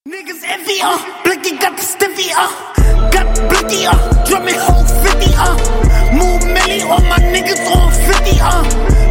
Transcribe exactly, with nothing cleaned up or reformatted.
Niggas envy, uh, Blicky got the stiffy, uh, got Blicky, uh, drumming whole fifty, uh, move milli, all my niggas on fifty, uh,